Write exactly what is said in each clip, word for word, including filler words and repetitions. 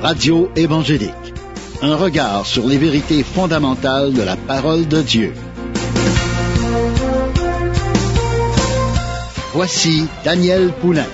Radio évangélique. Un regard sur les vérités fondamentales de la parole de Dieu. Voici Daniel Poulain.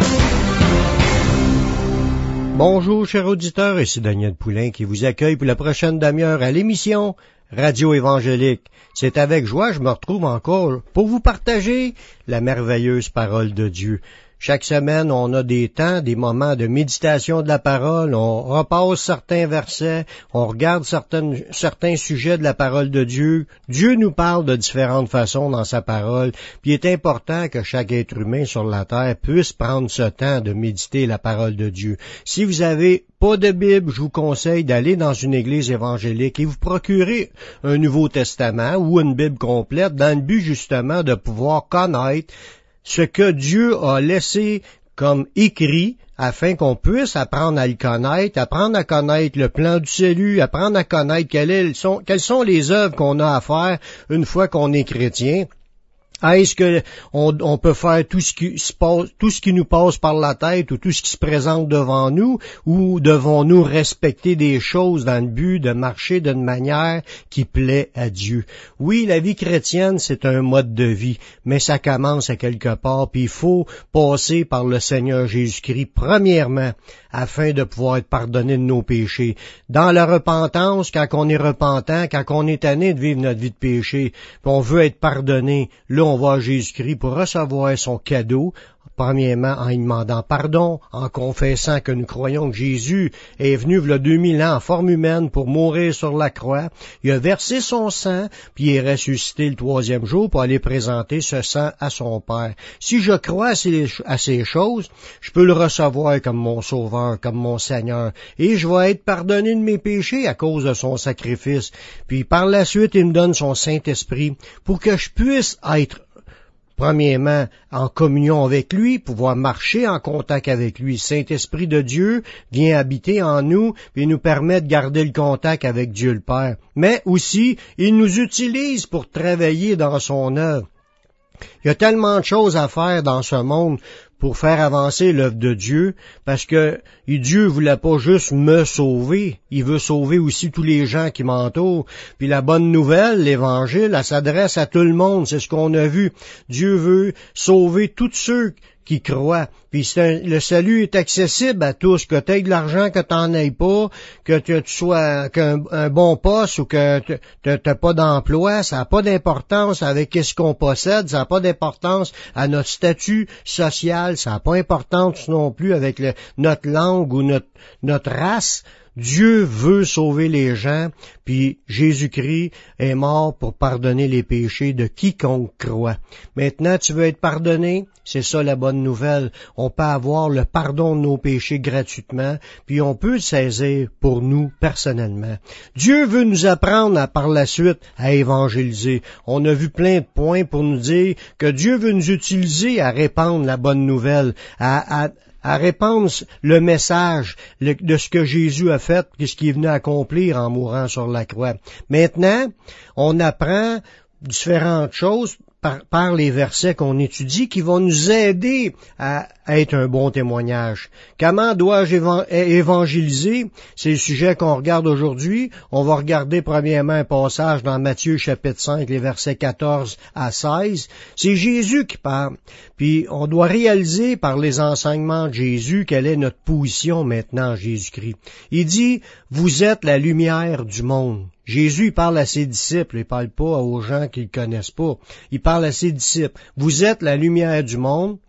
Bonjour, chers auditeurs, ici Daniel Poulain qui vous accueille pour la prochaine demi-heure à l'émission Radio évangélique. C'est avec joie que je me retrouve encore pour vous partager la merveilleuse parole de Dieu. Chaque semaine, on a des temps, des moments de méditation de la parole, on repasse certains versets, on regarde certaines, certains sujets de la parole de Dieu. Dieu nous parle de différentes façons dans sa parole, puis il est important que chaque être humain sur la terre puisse prendre ce temps de méditer la parole de Dieu. Si vous avez pas de Bible, je vous conseille d'aller dans une église évangélique et vous procurer un Nouveau Testament ou une Bible complète dans le but justement de pouvoir connaître ce que Dieu a laissé comme écrit afin qu'on puisse apprendre à le connaître, apprendre à connaître le plan du salut, apprendre à connaître quelles sont, quelles sont les œuvres qu'on a à faire une fois qu'on est chrétien. Est-ce que on, on peut faire tout ce qui se passe, tout ce qui nous passe par la tête ou tout ce qui se présente devant nous, ou devons-nous respecter des choses dans le but de marcher d'une manière qui plaît à Dieu? Oui, la vie chrétienne, c'est un mode de vie, mais ça commence à quelque part, puis il faut passer par le Seigneur Jésus-Christ premièrement, afin de pouvoir être pardonné de nos péchés. Dans la repentance, quand on est repentant, quand on est tanné de vivre notre vie de péché, puis on veut être pardonné, là, on va à Jésus-Christ pour recevoir son cadeau, premièrement en lui demandant pardon, en confessant que nous croyons que Jésus est venu il y a deux mille ans en forme humaine pour mourir sur la croix. Il a versé son sang, puis il est ressuscité le troisième jour pour aller présenter ce sang à son Père. Si je crois à ces, à ces choses, je peux le recevoir comme mon Sauveur, comme mon Seigneur, et je vais être pardonné de mes péchés à cause de son sacrifice. Puis par la suite, il me donne son Saint-Esprit pour que je puisse être premièrement, en communion avec lui, pouvoir marcher en contact avec lui. Le Saint-Esprit de Dieu vient habiter en nous et nous permet de garder le contact avec Dieu le Père. Mais aussi, il nous utilise pour travailler dans son œuvre. Il y a tellement de choses à faire dans ce monde pour faire avancer l'œuvre de Dieu, parce que Dieu voulait pas juste me sauver, il veut sauver aussi tous les gens qui m'entourent. Puis la bonne nouvelle, l'Évangile, elle s'adresse à tout le monde, c'est ce qu'on a vu. Dieu veut sauver tous ceux qui croient. Puis c'est un, le salut est accessible à tous, que tu aies de l'argent, que tu n'en aies pas, que tu sois qu'un un bon poste ou que tu n'as pas d'emploi, ça n'a pas d'importance avec ce qu'on possède, ça n'a pas d'importance à notre statut social, ça n'a pas d'importance non plus avec le, notre langue ou notre, notre race. Dieu veut sauver les gens, puis Jésus-Christ est mort pour pardonner les péchés de quiconque croit. Maintenant, tu veux être pardonné? C'est ça la bonne nouvelle. On peut avoir le pardon de nos péchés gratuitement, puis on peut le saisir pour nous personnellement. Dieu veut nous apprendre à, par la suite à évangéliser. On a vu plein de points pour nous dire que Dieu veut nous utiliser à répandre la bonne nouvelle, à, à à répandre le message de ce que Jésus a fait, de ce qu'il est venu accomplir en mourant sur la croix. Maintenant, on apprend différentes choses par, par les versets qu'on étudie qui vont nous aider à être un bon témoignage. Comment dois-je évangéliser? C'est le sujet qu'on regarde aujourd'hui. On va regarder premièrement un passage dans Matthieu chapitre cinq, les versets quatorze à seize. C'est Jésus qui parle. Puis on doit réaliser par les enseignements de Jésus quelle est notre position maintenant en Jésus-Christ. Il dit, vous êtes la lumière du monde. Jésus, il parle à ses disciples, il parle pas aux gens qui le connaissent pas. Il parle à ses disciples. Vous êtes la lumière du monde.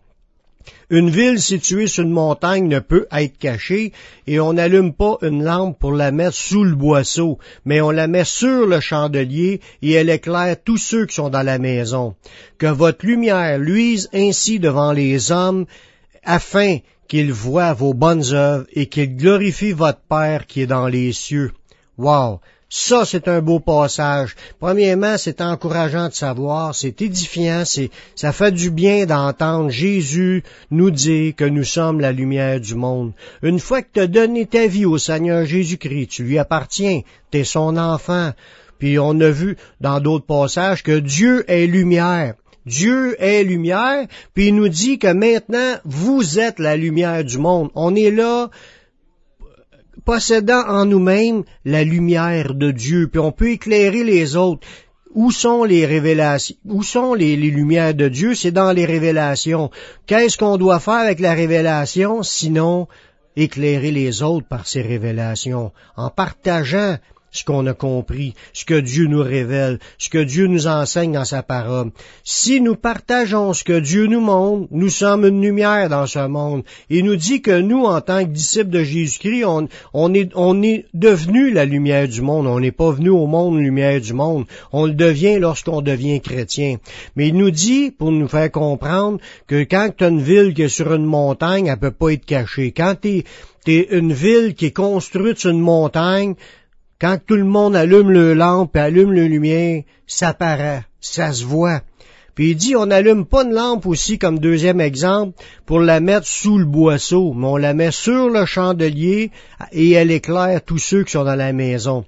Une ville située sur une montagne ne peut être cachée et on n'allume pas une lampe pour la mettre sous le boisseau, mais on la met sur le chandelier et elle éclaire tous ceux qui sont dans la maison. Que votre lumière luise ainsi devant les hommes afin qu'ils voient vos bonnes œuvres et qu'ils glorifient votre Père qui est dans les cieux. Wow! Ça, c'est un beau passage. Premièrement, c'est encourageant de savoir, c'est édifiant, c'est, ça fait du bien d'entendre Jésus nous dire que nous sommes la lumière du monde. Une fois que tu as donné ta vie au Seigneur Jésus-Christ, tu lui appartiens, tu es son enfant. Puis on a vu dans d'autres passages que Dieu est lumière. Dieu est lumière, puis il nous dit que maintenant, vous êtes la lumière du monde. On est là possédant en nous-mêmes la lumière de Dieu, puis on peut éclairer les autres. Où sont les révélations? Où sont les, les lumières de Dieu? C'est dans les révélations. Qu'est-ce qu'on doit faire avec la révélation, sinon éclairer les autres par ces révélations, en partageant ce qu'on a compris, ce que Dieu nous révèle, ce que Dieu nous enseigne dans sa parole. Si nous partageons ce que Dieu nous montre, nous sommes une lumière dans ce monde. Il nous dit que nous, en tant que disciples de Jésus-Christ, on, on est, on est devenu la lumière du monde. On n'est pas venu au monde lumière du monde. On le devient lorsqu'on devient chrétien. Mais il nous dit, pour nous faire comprendre, que quand tu as une ville qui est sur une montagne, elle peut pas être cachée. Quand tu es une ville qui est construite sur une montagne, quand tout le monde allume le lampe et allume le lumière, ça paraît, ça se voit. Puis il dit, on n'allume pas une lampe aussi, comme deuxième exemple, pour la mettre sous le boisseau, mais on la met sur le chandelier et elle éclaire tous ceux qui sont dans la maison.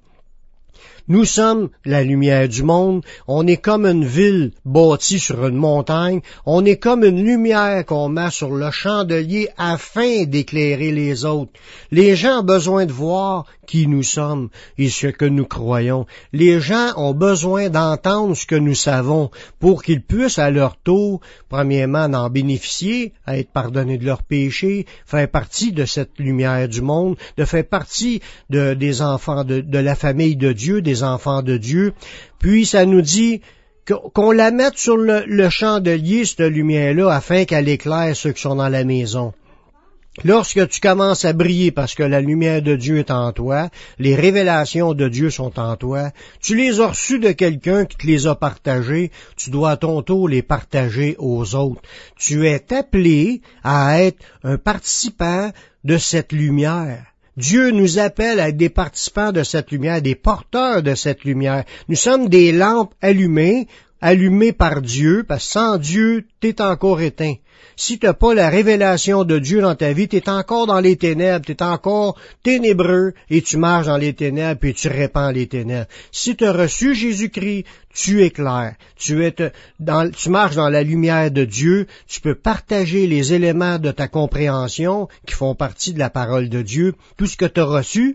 Nous sommes la lumière du monde, on est comme une ville bâtie sur une montagne, on est comme une lumière qu'on met sur le chandelier afin d'éclairer les autres. Les gens ont besoin de voir qui nous sommes et ce que nous croyons. Les gens ont besoin d'entendre ce que nous savons pour qu'ils puissent à leur tour, premièrement, en bénéficier, à être pardonnés de leurs péchés, faire partie de cette lumière du monde, de faire partie de, des enfants de, de la famille de Dieu, des enfants de Dieu. Puis ça nous dit qu'on la mette sur le, le chandelier, cette lumière-là, afin qu'elle éclaire ceux qui sont dans la maison. Lorsque tu commences à briller parce que la lumière de Dieu est en toi, les révélations de Dieu sont en toi, tu les as reçues de quelqu'un qui te les a partagées, tu dois à ton tour les partager aux autres. Tu es appelé à être un participant de cette lumière. Dieu nous appelle à être des participants de cette lumière, des porteurs de cette lumière. Nous sommes des lampes allumées, allumées par Dieu, parce que sans Dieu, t'es encore éteint. Si tu n'as pas la révélation de Dieu dans ta vie, tu es encore dans les ténèbres, tu es encore ténébreux et tu marches dans les ténèbres et tu répands les ténèbres. Si tu as reçu Jésus-Christ, tu éclaires. Tu, es dans, tu marches dans la lumière de Dieu, tu peux partager les éléments de ta compréhension qui font partie de la parole de Dieu. Tout ce que tu as reçu,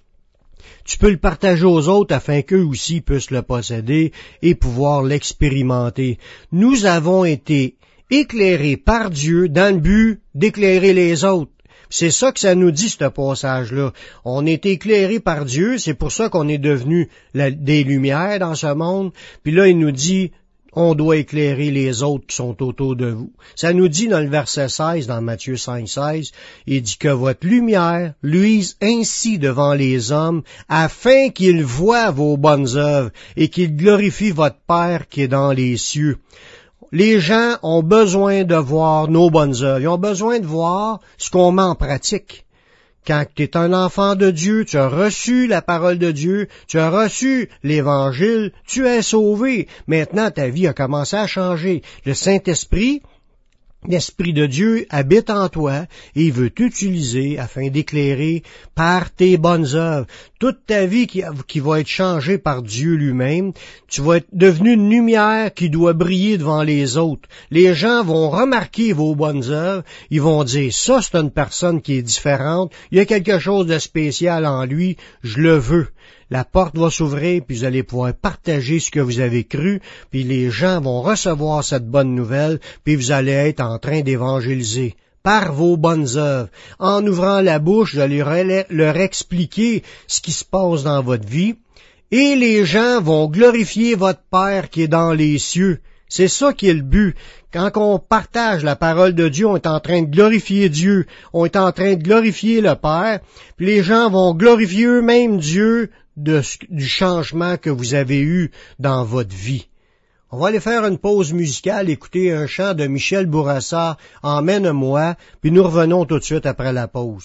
tu peux le partager aux autres afin qu'eux aussi puissent le posséder et pouvoir l'expérimenter. Nous avons été éclairés par Dieu dans le but d'éclairer les autres. C'est ça que ça nous dit, ce passage-là. On est éclairés par Dieu, c'est pour ça qu'on est devenu la, des lumières dans ce monde. Puis là, il nous dit, on doit éclairer les autres qui sont autour de vous. Ça nous dit dans le verset seize, dans Matthieu cinq, seize, il dit que votre lumière luise ainsi devant les hommes, afin qu'ils voient vos bonnes œuvres et qu'ils glorifient votre Père qui est dans les cieux. Les gens ont besoin de voir nos bonnes œuvres. Ils ont besoin de voir ce qu'on met en pratique. Quand tu es un enfant de Dieu, tu as reçu la parole de Dieu, tu as reçu l'Évangile, tu es sauvé. Maintenant, ta vie a commencé à changer. Le Saint-Esprit, l'Esprit de Dieu habite en toi et il veut t'utiliser afin d'éclairer par tes bonnes œuvres. Toute ta vie qui, qui va être changée par Dieu lui-même, tu vas être devenu une lumière qui doit briller devant les autres. Les gens vont remarquer vos bonnes œuvres, ils vont dire, ça c'est une personne qui est différente, il y a quelque chose de spécial en lui, je le veux. La porte va s'ouvrir, puis vous allez pouvoir partager ce que vous avez cru, puis les gens vont recevoir cette bonne nouvelle, puis vous allez être en train d'évangéliser par vos bonnes œuvres. En ouvrant la bouche, vous allez leur expliquer ce qui se passe dans votre vie, et les gens vont glorifier votre Père qui est dans les cieux. C'est ça qui est le but. Quand on partage la parole de Dieu, on est en train de glorifier Dieu, on est en train de glorifier le Père, puis les gens vont glorifier eux-mêmes Dieu de, du changement que vous avez eu dans votre vie. On va aller faire une pause musicale, écouter un chant de Michel Bourassa, Emmène-moi, puis nous revenons tout de suite après la pause.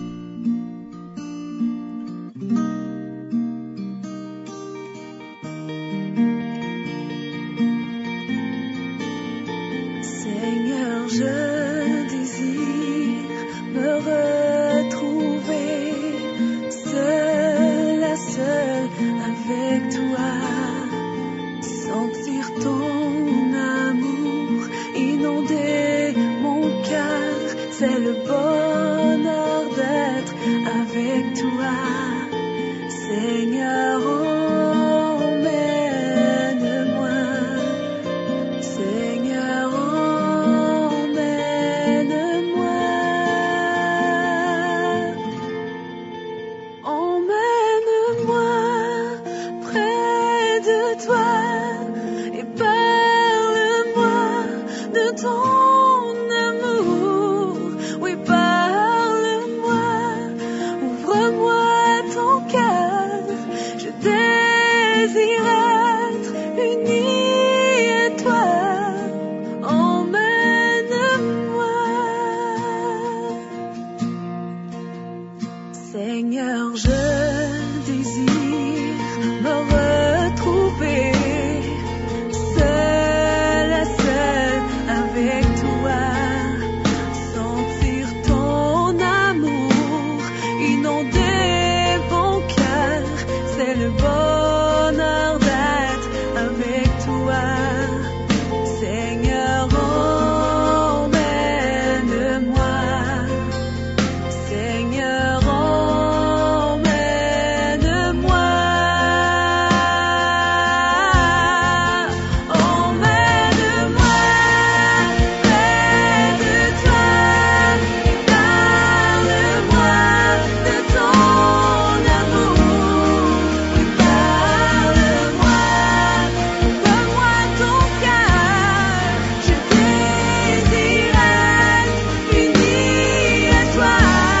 Seigneur, je désire me retrouver seul à seul avec toi, sentir ton amour inonder mon cœur, c'est le bonheur d'être avec avec toi. Seigneur, emmène-moi. Seigneur, emmène-moi. Emmène-moi près de toi et parle-moi de ton amour. Oui, parle-moi, ouvre-moi ton cœur. Je désire être uni à toi. Emmène-moi. Seigneur, je désire me retrouver seul à seul avec toi. Sentir ton amour inonder mon cœur. C'est le bonheur d'être avec toi. Seigneur, emmène-moi. Seigneur, emmène-moi. Emmène-moi près de toi et parle-moi de ton amour. Parle-moi, ouvre-moi ton cœur. Je désire être uni à toi.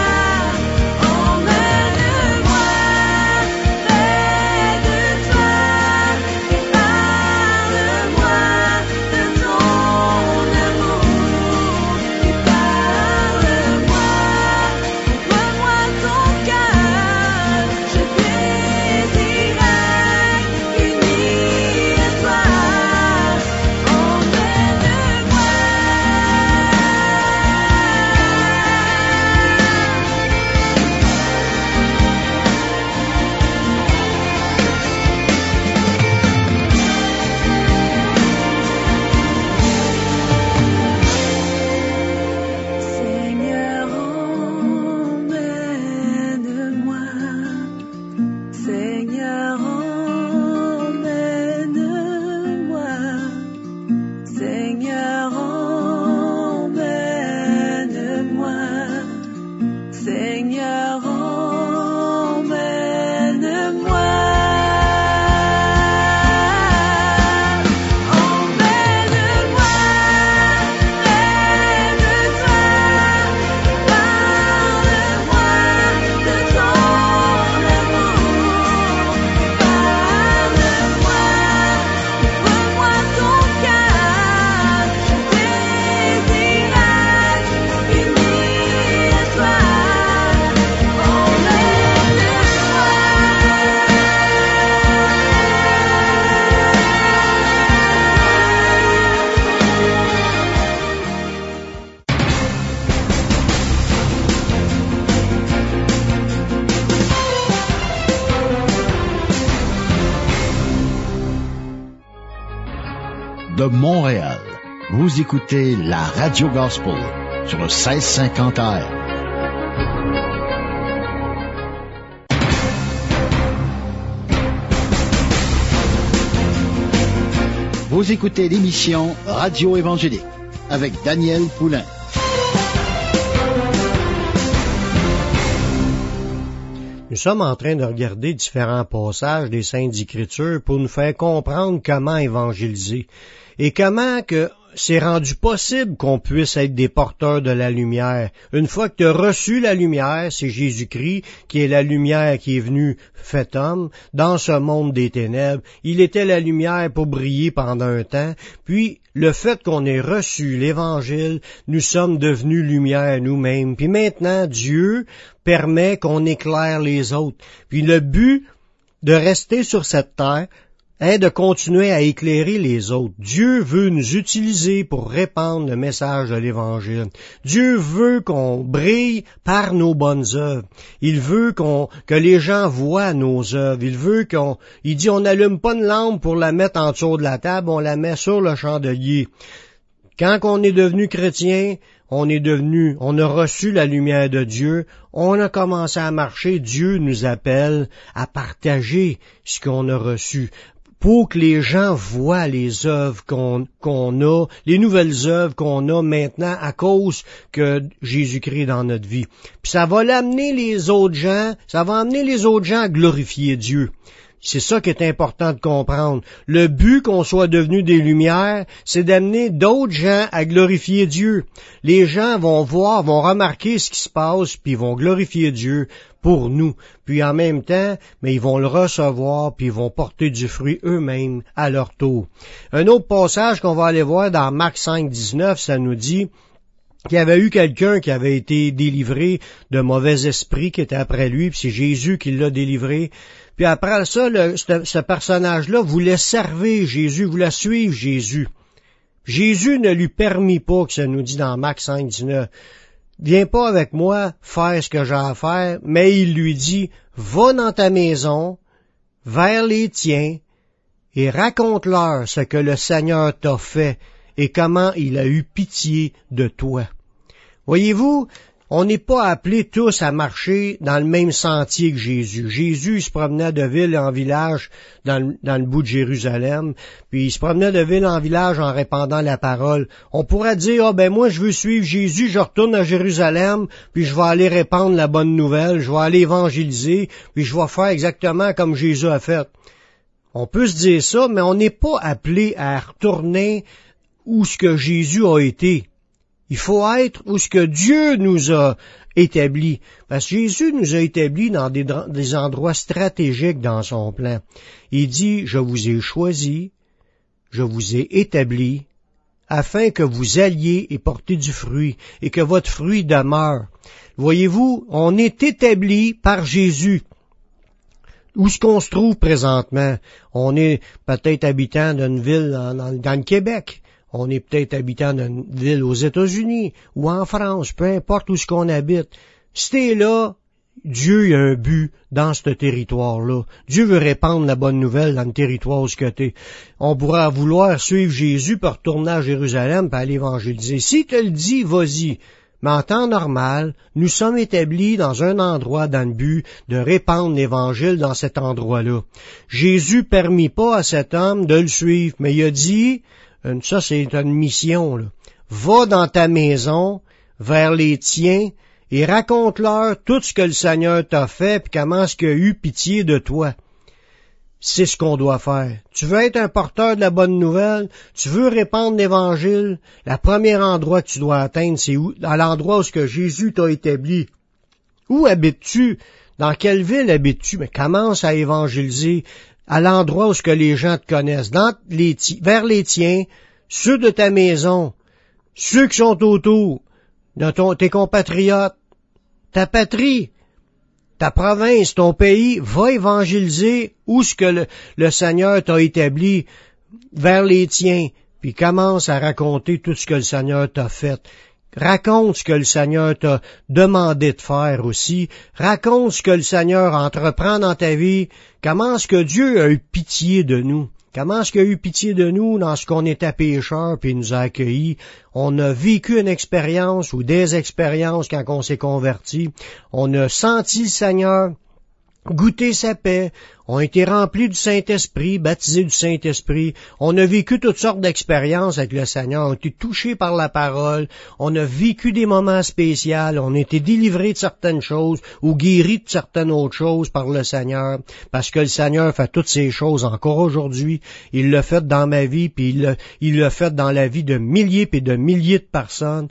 Emmène-moi près de toi et parle-moi de ton amour. Et parle-moi, ouvre-moi ton cœur. Je désire être uni à toi. Emmène-moi. Seigneur, emmène-moi. Seigneur, emmène-moi. Seigneur, emmène-moi. Seigneur, emmène-moi. Emmène-moi près de toi. Parle-moi de ton amour. Parle-moi, ouvre-moi ton cœur. Je désire être uni à toi. De Montréal, vous écoutez la Radio Gospel sur le seize cinquante A M. Vous écoutez l'émission Radio Évangélique avec Daniel Poulain. Nous sommes en train de regarder différents passages des Saintes Écritures pour nous faire comprendre comment évangéliser et comment que c'est rendu possible qu'on puisse être des porteurs de la lumière. Une fois que tu as reçu la lumière, c'est Jésus-Christ qui est la lumière qui est venu fait homme dans ce monde des ténèbres. Il était la lumière pour briller pendant un temps, puis le fait qu'on ait reçu l'Évangile, nous sommes devenus lumière nous-mêmes. Puis maintenant, Dieu permet qu'on éclaire les autres. Puis le but de rester sur cette terre, est de continuer à éclairer les autres. Dieu veut nous utiliser pour répandre le message de l'Évangile. Dieu veut qu'on brille par nos bonnes œuvres. Il veut qu'on que les gens voient nos œuvres. Il veut qu'on... Il dit, on n'allume pas une lampe pour la mettre en dessous de la table, on la met sur le chandelier. Quand on est devenu chrétien, on est devenu, on a reçu la lumière de Dieu, on a commencé à marcher, Dieu nous appelle à partager ce qu'on a reçu, pour que les gens voient les œuvres qu'on, qu'on a, les nouvelles œuvres qu'on a maintenant à cause que Jésus-Christ est dans notre vie. Puis ça va l'amener les autres gens, ça va amener les autres gens à glorifier Dieu. C'est ça qui est important de comprendre. Le but qu'on soit devenu des lumières, c'est d'amener d'autres gens à glorifier Dieu. Les gens vont voir, vont remarquer ce qui se passe, puis ils vont glorifier Dieu pour nous. Puis en même temps, mais ils vont le recevoir, puis ils vont porter du fruit eux-mêmes à leur tour. Un autre passage qu'on va aller voir dans Marc cinq, dix-neuf, ça nous dit qu'il y avait eu quelqu'un qui avait été délivré de mauvais esprits qui était après lui, puis c'est Jésus qui l'a délivré. Puis après ça, le, ce, ce personnage-là voulait servir Jésus, voulait suivre Jésus. Jésus ne lui permit pas, que ça nous dit dans Marc cinq, dix-neuf, « Viens pas avec moi faire ce que j'ai à faire », mais il lui dit, « Va dans ta maison, vers les tiens, et raconte-leur ce que le Seigneur t'a fait et comment il a eu pitié de toi. » Voyez-vous, on n'est pas appelés tous à marcher dans le même sentier que Jésus. Jésus il se promenait de ville en village dans le, dans le bout de Jérusalem, puis il se promenait de ville en village en répandant la parole. On pourrait dire, ah ben moi je veux suivre Jésus, je retourne à Jérusalem, puis je vais aller répandre la bonne nouvelle, je vais aller évangéliser, puis je vais faire exactement comme Jésus a fait. On peut se dire ça, mais on n'est pas appelé à retourner où ce que Jésus a été. Il faut être où ce que Dieu nous a établi. Parce que Jésus nous a établis dans des, des endroits stratégiques dans son plan. Il dit, je vous ai choisi, je vous ai établi, afin que vous alliez et portiez du fruit, et que votre fruit demeure. Voyez-vous, on est établi par Jésus. Où est-ce qu'on se trouve présentement? On est peut-être habitant d'une ville dans, dans, dans le Québec. On est peut-être habitant d'une ville aux États-Unis ou en France, peu importe où est-ce qu'on habite. Si t'es là, Dieu a un but dans ce territoire-là. Dieu veut répandre la bonne nouvelle dans le territoire où tu es. On pourra vouloir suivre Jésus pour retourner à Jérusalem pour aller évangéliser. Si te le dit, vas-y. Mais en temps normal, nous sommes établis dans un endroit dans le but de répandre l'Évangile dans cet endroit-là. Jésus permit pas à cet homme de le suivre, mais il a dit, ça c'est une mission, là. Va dans ta maison, vers les tiens, et raconte-leur tout ce que le Seigneur t'a fait, puis comment est-ce qu'il a eu pitié de toi. C'est ce qu'on doit faire. Tu veux être un porteur de la bonne nouvelle, tu veux répandre l'Évangile, le premier endroit que tu dois atteindre, c'est où? À l'endroit où ce que Jésus t'a établi. Où habites-tu? Dans quelle ville habites-tu? Mais commence à évangéliser à l'endroit où ce que les gens te connaissent, dans les ti- vers les tiens, ceux de ta maison, ceux qui sont autour, de ton, tes compatriotes, ta patrie, ta province, ton pays, va évangéliser où ce que le, le Seigneur t'a établi vers les tiens, puis commence à raconter tout ce que le Seigneur t'a fait. Raconte ce que le Seigneur t'a demandé de faire aussi. Raconte ce que le Seigneur entreprend dans ta vie. Comment est-ce que Dieu a eu pitié de nous? Comment est-ce qu'il a eu pitié de nous dans ce qu'on était pécheurs puis il nous a accueillis? On a vécu une expérience ou des expériences quand on s'est converti. On a senti le Seigneur, goûté sa paix. On a été remplis du Saint-Esprit, baptisés du Saint-Esprit. On a vécu toutes sortes d'expériences avec le Seigneur. On a été touchés par la parole. On a vécu des moments spéciaux. On a été délivrés de certaines choses ou guéris de certaines autres choses par le Seigneur. Parce que le Seigneur fait toutes ces choses encore aujourd'hui. Il l'a fait dans ma vie, puis il l'a, il l'a fait dans la vie de milliers et de milliers de personnes.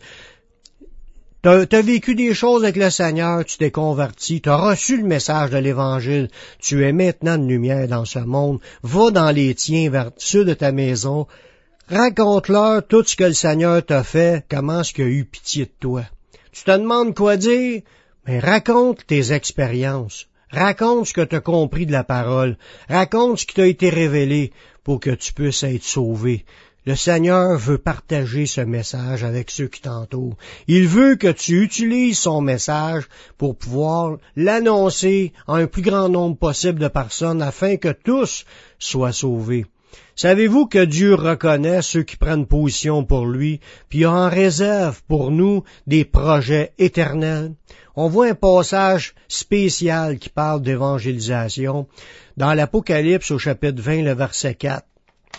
T'as, t'as vécu des choses avec le Seigneur, tu t'es converti, t'as reçu le message de l'Évangile, tu es maintenant une lumière dans ce monde, va dans les tiens vers ceux de ta maison, raconte-leur tout ce que le Seigneur t'a fait, comment est-ce qu'il a eu pitié de toi. Tu te demandes quoi dire? Mais raconte tes expériences, raconte ce que tu as compris de la parole, raconte ce qui t'a été révélé pour que tu puisses être sauvé. Le Seigneur veut partager ce message avec ceux qui t'entourent. Il veut que tu utilises son message pour pouvoir l'annoncer à un plus grand nombre possible de personnes afin que tous soient sauvés. Savez-vous que Dieu reconnaît ceux qui prennent position pour lui, puis il en réserve pour nous des projets éternels? On voit un passage spécial qui parle d'évangélisation dans l'Apocalypse au chapitre vingt, le verset quatre.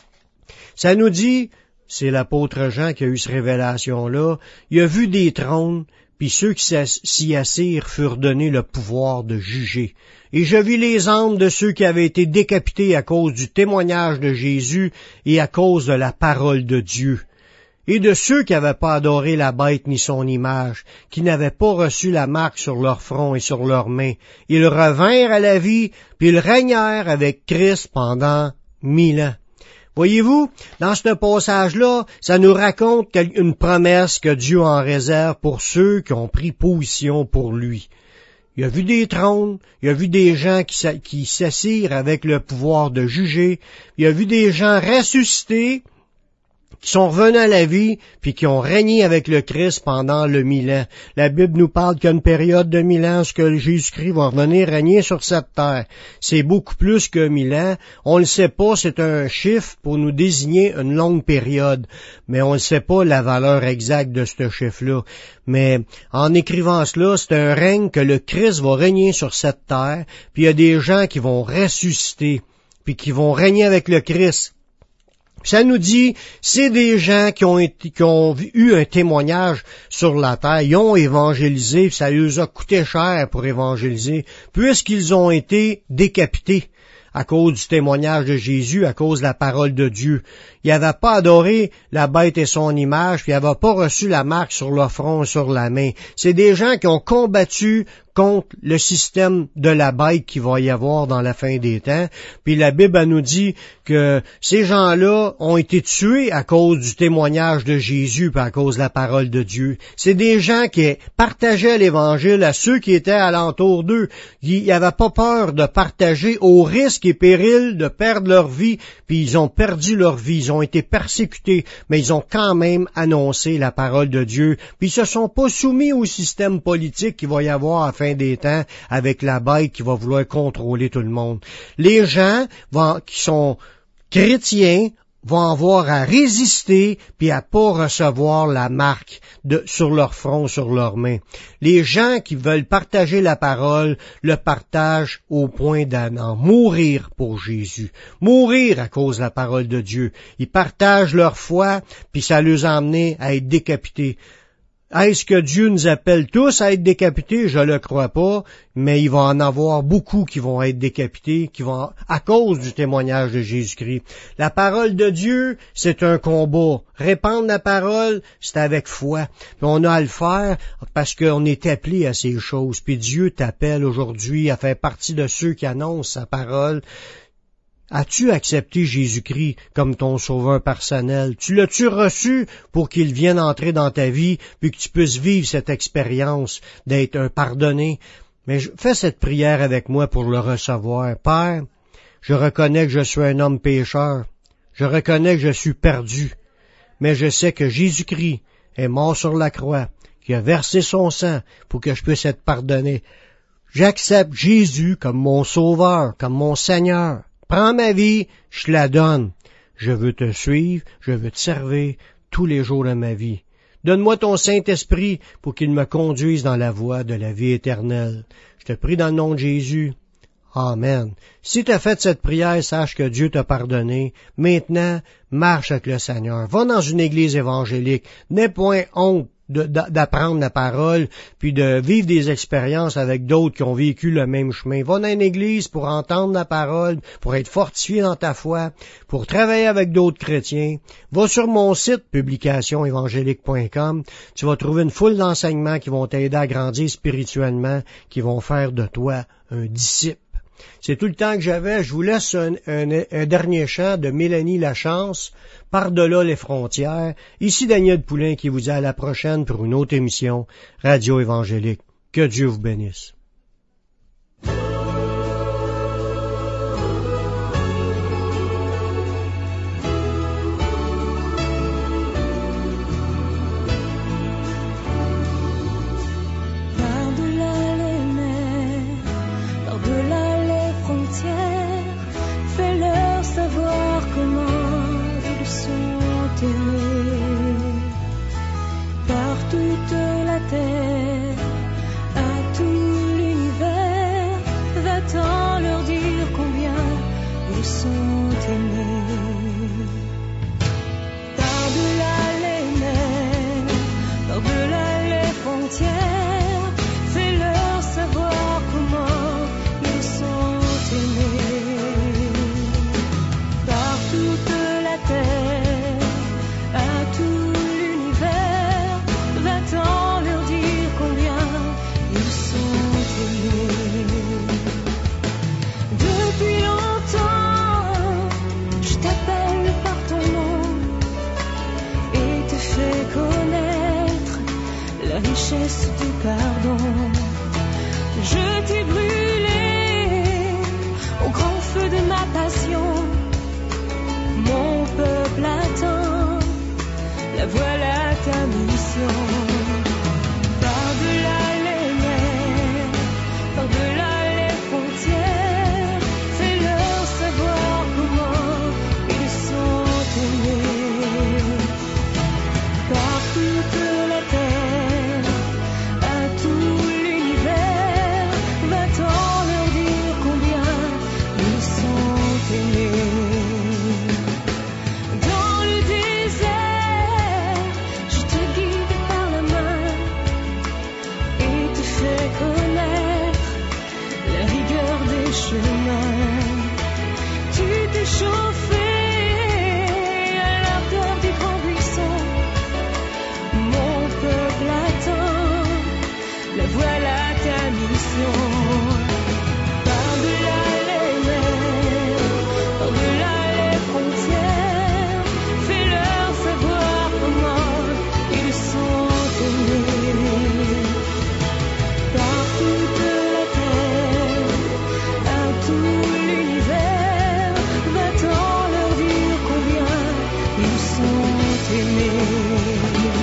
Ça nous dit, c'est l'apôtre Jean qui a eu cette révélation-là, il a vu des trônes, puis ceux qui s'y assirent furent donnés le pouvoir de juger. Et je vis les âmes de ceux qui avaient été décapités à cause du témoignage de Jésus et à cause de la parole de Dieu, et de ceux qui n'avaient pas adoré la bête ni son image, qui n'avaient pas reçu la marque sur leur front et sur leurs mains. Ils revinrent à la vie, puis ils régnèrent avec Christ pendant mille ans. Voyez-vous, dans ce passage-là, ça nous raconte une promesse que Dieu en réserve pour ceux qui ont pris position pour lui. Il a vu des trônes, il a vu des gens qui s'assirent avec le pouvoir de juger, il a vu des gens ressuscités, qui sont revenus à la vie, puis qui ont régné avec le Christ pendant le mille ans. La Bible nous parle qu'il y a une période de mille ans, ce que Jésus-Christ va revenir régner sur cette terre. C'est beaucoup plus que mille ans. On ne le sait pas, c'est un chiffre pour nous désigner une longue période, mais on ne sait pas la valeur exacte de ce chiffre-là. Mais en écrivant cela, c'est un règne que le Christ va régner sur cette terre, puis il y a des gens qui vont ressusciter, puis qui vont régner avec le Christ. Ça nous dit, c'est des gens qui ont, été, qui ont eu un témoignage sur la terre, ils ont évangélisé, ça leur a coûté cher pour évangéliser, puisqu'ils ont été décapités à cause du témoignage de Jésus, à cause de la parole de Dieu. Ils n'avaient pas adoré la bête et son image, puis ils n'avaient pas reçu la marque sur leur front et sur la main. C'est des gens qui ont combattu contre le système de la bête qu'il va y avoir dans la fin des temps. Puis la Bible elle nous dit que ces gens-là ont été tués à cause du témoignage de Jésus puis à cause de la parole de Dieu. C'est des gens qui partageaient l'Évangile à ceux qui étaient alentour d'eux. Ils n'avaient pas peur de partager au risque et péril de perdre leur vie, puis ils ont perdu leur vie. Ils ont été persécutés, mais ils ont quand même annoncé la parole de Dieu. Puis ils se sont pas soumis au système politique qu'il va y avoir à la fin des temps avec la bête qui va vouloir contrôler tout le monde. Les gens vont, qui sont chrétiens vont avoir à résister puis à pas recevoir la marque de, sur leur front, sur leurs mains. Les gens qui veulent partager la parole le partagent au point d'en mourir pour Jésus. Mourir à cause de la parole de Dieu. Ils partagent leur foi puis ça les a amenés à être décapités. Est-ce que Dieu nous appelle tous à être décapités? Je le crois pas, mais il va en avoir beaucoup qui vont être décapités, qui vont, à cause du témoignage de Jésus-Christ. La parole de Dieu, c'est un combat. Répandre la parole, c'est avec foi. Puis on a à le faire parce qu'on est appelé à ces choses. Puis Dieu t'appelle aujourd'hui à faire partie de ceux qui annoncent sa parole. As-tu accepté Jésus-Christ comme ton sauveur personnel? Tu l'as-tu reçu pour qu'il vienne entrer dans ta vie, puis que tu puisses vivre cette expérience d'être un pardonné? Mais fais cette prière avec moi pour le recevoir. Père, je reconnais que je suis un homme pécheur. Je reconnais que je suis perdu. Mais je sais que Jésus-Christ est mort sur la croix, qui a versé son sang pour que je puisse être pardonné. J'accepte Jésus comme mon sauveur, comme mon Seigneur. Prends ma vie, je la donne. Je veux te suivre, je veux te servir tous les jours de ma vie. Donne-moi ton Saint-Esprit pour qu'il me conduise dans la voie de la vie éternelle. Je te prie dans le nom de Jésus. Amen. Si tu as fait cette prière, sache que Dieu t'a pardonné. Maintenant, marche avec le Seigneur. Va dans une église évangélique. N'aie point honte de, d'apprendre la parole, puis de vivre des expériences avec d'autres qui ont vécu le même chemin. Va dans une église pour entendre la parole, pour être fortifié dans ta foi, pour travailler avec d'autres chrétiens. Va sur mon site, publication évangélique point com. Tu vas trouver une foule d'enseignements qui vont t'aider à grandir spirituellement, qui vont faire de toi un disciple. C'est tout le temps que j'avais. Je vous laisse un, un, un dernier chant de Mélanie Lachance, Par-delà les frontières. Ici Daniel Poulain qui vous dit à la prochaine pour une autre émission Radio Évangélique. Que Dieu vous bénisse. Par-delà les mers, par-delà les frontières, fais-leur savoir comment la terre, à tout l'univers, va-t'en leur dire combien ils sont aimés. Par-delà les mers, par-delà les frontières, fais-leur savoir comment ils sont aimés. Par toute la terre, à tout l'univers, va-t'en leur dire combien ils sont aimés. Depuis longtemps, je t'appelle par ton nom et te fais connaître la richesse du pardon. Je t'ai brûlé au grand feu de ma passion. Mon peuple attend, la voilà ta mission. Par-delà les mers, par-delà les frontières, fais-leur savoir comment ils sont aimés. Par toute la terre, à tout l'univers, va-t'en leur dire combien ils sont aimés. Dans le désert, je te guide par la main et te fais connaître la rigueur des chemins. Tu t'es chauffé à l'ardeur du grand buisson. Mon peuple attend, la voilà ta mission. Par-delà les mers, par-delà les frontières, fais-leur savoir comment ils sont aimés. Par toute la terre, à tout l'univers, va-t'en leur dire combien ils sont aimés.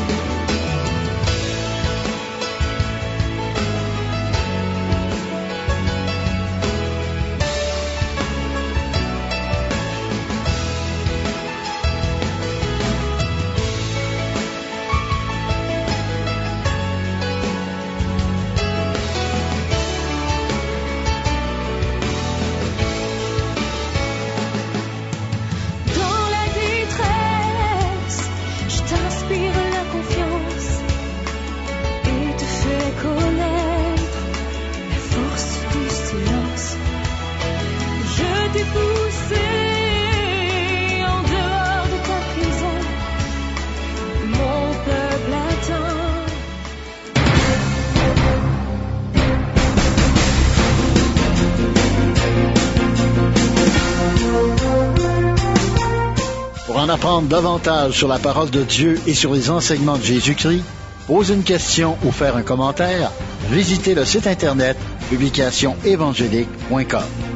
Dans la détresse, je t'inspire la confiance et te fais connaître la force du silence. Je t'ai poussé en dehors de ta prison. Mon peuple attend. Pour en apprendre davantage sur la parole de Dieu et sur les enseignements de Jésus-Christ, poser une question ou faire un commentaire, visitez le site internet publication évangélique point com.